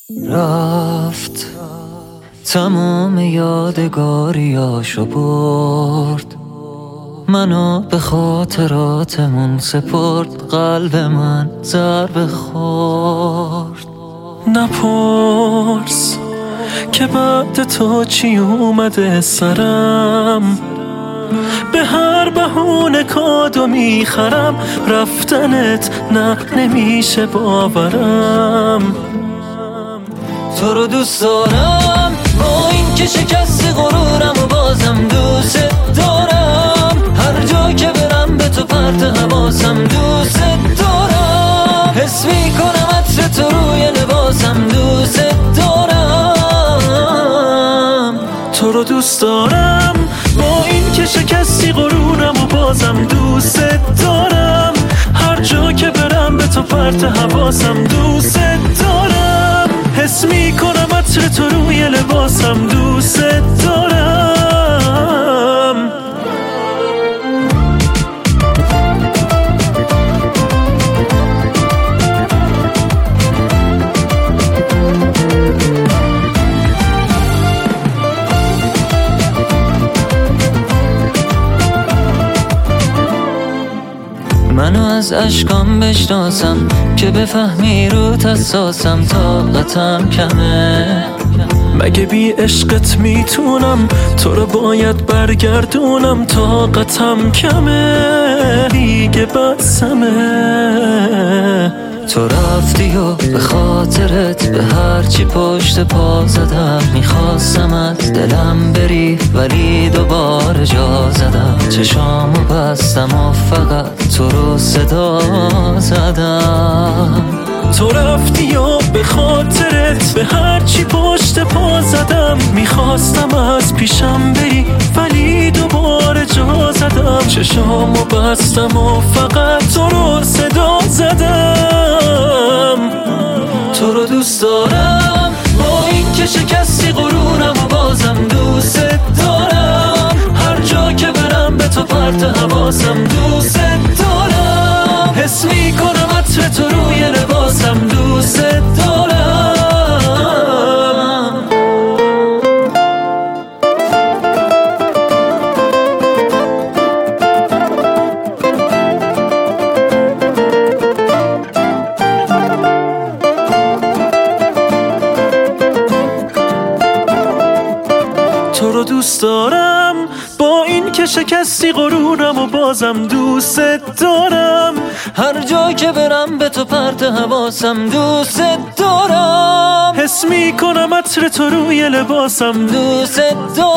رفت تمام یادگاریاشو برد، منو به خاطراتمون سپرد، قلب من ضربه خورد. نپرس که بعد تو چی اومده سرم، به هر بهونه کادو میخرم، رفتنت نه نمیشه باورم. تو رو دوست دارم با این که شکستی غرورم و بازم دوست دارم، هر جا که برم به تو پرت حواسم دوست دارم، حس میکنم عطر تو روی لباسم دوست دارم. تو رو دوست دارم با این که شکستی غرورم و بازم دوست دارم، هر جا که برم به تو پرت حواسم دوست دارم، حس میکنم عطر تو روی لباسم دوست دارم. منو از اشکام بشناسم که بفهمی رو حساسم، طاقتم کمه. مگه بی عشقت میتونم تو رو باید برگردونم، طاقتم کمه دیگه بسمه. تو رفتی و به خاطرت به هرچی پشت پا زدم، میخواستم از دلم بری ولی دوباره جا زدم، چشامو بستم و فقط تو رو صدا زدم. تو رفتی و به خاطرت به هرچی پشت پا زدم، میخواستم از پیشم بری ولی دوباره جا زدم، چشامو بستم و فقط تو رو صدا زدم. تو رو دوست دارم با این که شکستی غرورم و بازم دوست دارم، هر جا که برم به تو پرت حواسم دوست دارم، حس میکنم عطر تو روی لباسم دوست دارم. تو رو دوست دارم با این که شکستی غرورم و بازم دوست دارم، هر جا که برم به تو پرت حواسم دوست دارم، حس میکنم عطر تو روی لباسم دوست دارم.